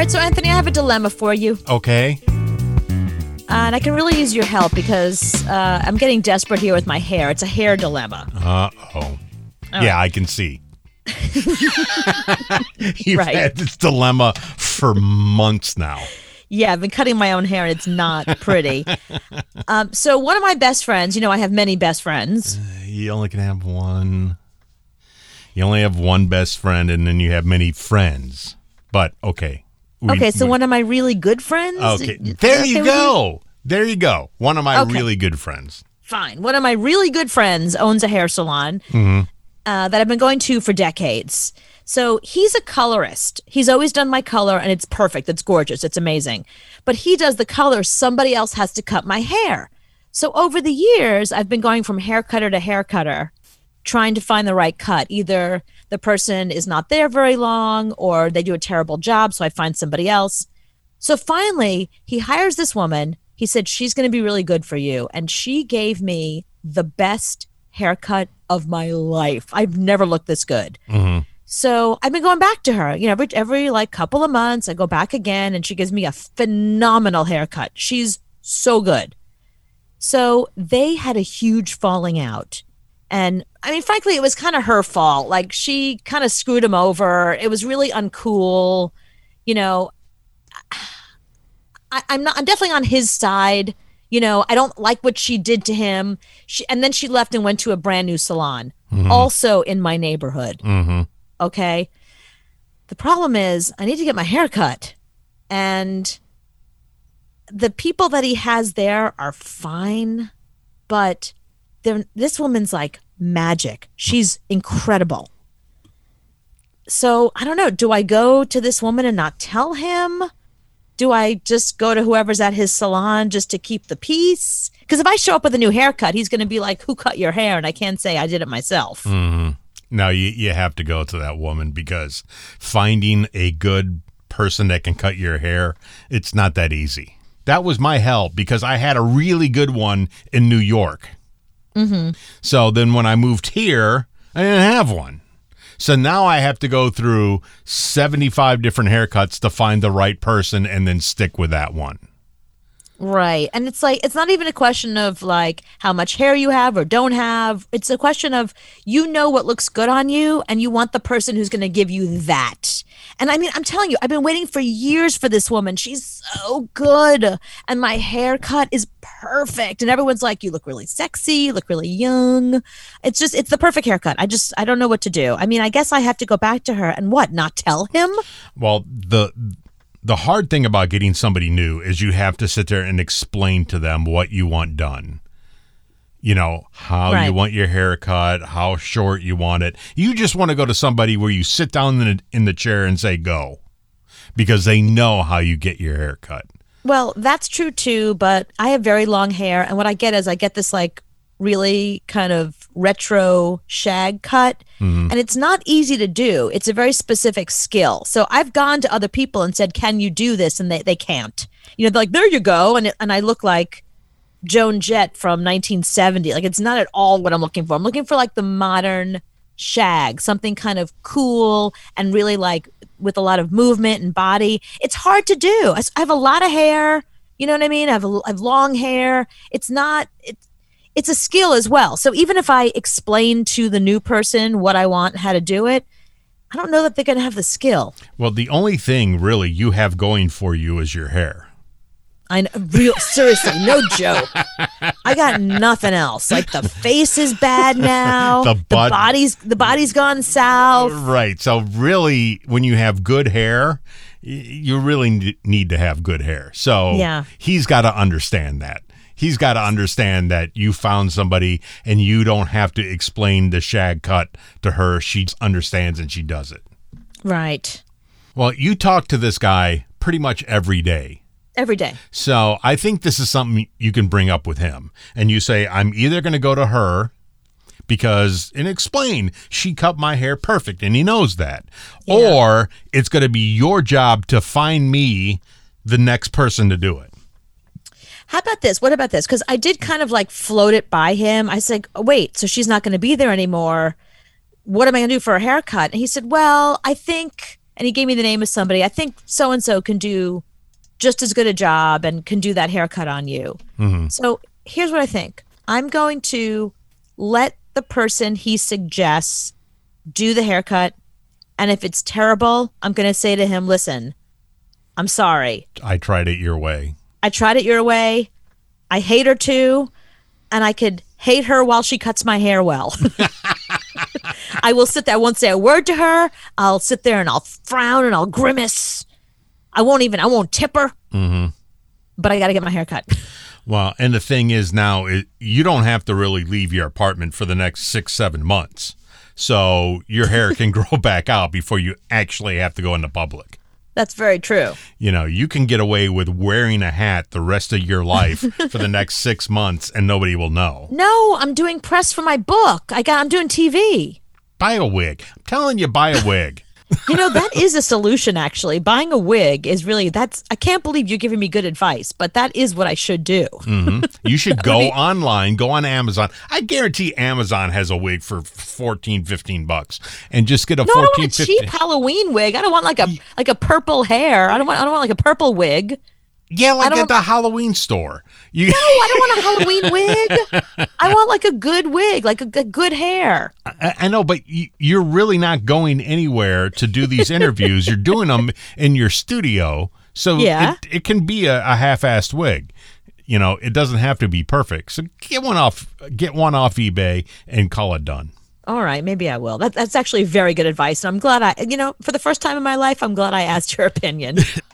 right, so Anthony, I have a dilemma for you. Okay. And I can really use your help because I'm getting desperate here with my hair. It's a hair dilemma. Uh-oh. Yeah, I can see. You've Right. had this dilemma for months now. Yeah, I've been cutting my own hair and it's not pretty. So one of my best friends, I have many best friends. You only can have one. You only have one best friend, and then you have many friends. But, okay. So one of my really good friends? Okay, there you go. There you go. One of my really good friends. Fine. One of my really good friends owns a hair salon that I've been going to for decades. So he's a colorist. He's always done my color, and it's perfect. It's gorgeous. It's amazing. But he does the color. Somebody else has to cut my hair. So over the years, I've been going from hair cutter to hair cutter, trying to find the right cut. Either the person is not there very long or they do a terrible job, so I find somebody else. So finally, he hires this woman. He said, she's going to be really good for you. And she gave me the best haircut of my life. I've never looked this good. So I've been going back to her, every like couple of months, I go back again and she gives me a phenomenal haircut. She's so good. So they had a huge falling out. And I mean, frankly, it was kind of her fault. Like she kind of screwed him over. It was really uncool. I'm definitely on his side. I don't like what she did to him. And then she left and went to a brand new salon, also in my neighborhood. Okay. The problem is I need to get my hair cut. And the people that he has there are fine, but this woman's like magic. She's incredible. So I don't know. Do I go to this woman and not tell him? Do I just go to whoever's at his salon just to keep the peace? Because if I show up with a new haircut, he's going to be like, who cut your hair? And I can't say I did it myself. No, you have to go to that woman because finding a good person that can cut your hair, it's not that easy. That was my help because I had a really good one in New York. So then when I moved here, I didn't have one. So now I have to go through 75 different haircuts to find the right person and then stick with that one. Right. And it's like, it's not even a question of like how much hair you have or don't have. It's a question of, what looks good on you and you want the person who's going to give you that. And I mean, I'm telling you, I've been waiting for years for this woman. She's so good. And my haircut is perfect. And everyone's like, you look really sexy, you look really young. It's the perfect haircut. I don't know what to do. I mean, I guess I have to go back to her and not tell him? Well, the hard thing about getting somebody new is you have to sit there and explain to them what you want done. How you want your hair cut, how short you want it. You just want to go to somebody where you sit down in the chair and say, go, because they know how you get your hair cut. Well, that's true too, but I have very long hair. And what I get is I get this like really kind of retro shag cut. And it's not easy to do. It's a very specific skill. So I've gone to other people and said, can you do this? And they can't. They're like, there you go. And I look like Joan Jett from 1970. Like, it's not at all what I'm looking for. I'm looking for like the modern shag, something kind of cool and really like with a lot of movement and body. It's hard to do. I have a lot of hair. You know what I mean? I have long hair. It's a skill as well. So even if I explain to the new person what I want, how to do it, I don't know that they're going to have the skill. Well, the only thing really you have going for you is your hair. Seriously, no joke. I got nothing else. Like the face is bad now. The body's gone south. Right. So really, when you have good hair, you really need to have good hair. So he's got to understand that. He's got to understand that you found somebody and you don't have to explain the shag cut to her. She understands and she does it. Right. Well, you talk to this guy pretty much every day. Every day. So I think this is something you can bring up with him. And you say, I'm either going to go to her and explain, she cut my hair perfect and he knows that. Yeah. Or it's going to be your job to find me the next person to do it. How about this? What about this? Because I did kind of like float it by him. I said, oh, wait, so she's not going to be there anymore. What am I going to do for a haircut? And he said, well, I think and he gave me the name of somebody. I think so and so can do just as good a job and can do that haircut on you. So here's what I think. I'm going to let the person he suggests do the haircut. And if it's terrible, I'm going to say to him, listen, I'm sorry. I tried it your way. I tried it your way. I hate her too. And I could hate her while she cuts my hair well. I will sit there. I won't say a word to her. I'll sit there and I'll frown and I'll grimace. I won't tip her. But I got to get my hair cut. Well, and the thing is now, you don't have to really leave your apartment for the next 6-7 months. So your hair can grow back out before you actually have to go into public. That's very true. You know, you can get away with wearing a hat the rest of your life for the next 6 months and nobody will know. No, I'm doing press for my book. I'm doing TV. Buy a wig. I'm telling you, buy a wig. You know, that is a solution, actually. Buying a wig is really, I can't believe you're giving me good advice, but that is what I should do. You should go online, go on Amazon. I guarantee Amazon has a wig for $14-15 and just get a No, I don't want a 15 cheap Halloween wig. I don't want like a purple hair. I don't want like a purple wig. Yeah, like at the Halloween store. No, I don't want a Halloween wig. I want like a good wig, like a good hair. I know, but you're really not going anywhere to do these interviews. You're doing them in your studio, so it can be a half-assed wig. You know, it doesn't have to be perfect. So get one off eBay and call it done. All right, maybe I will. That's actually very good advice. And I'm glad for the first time in my life, I'm glad I asked your opinion.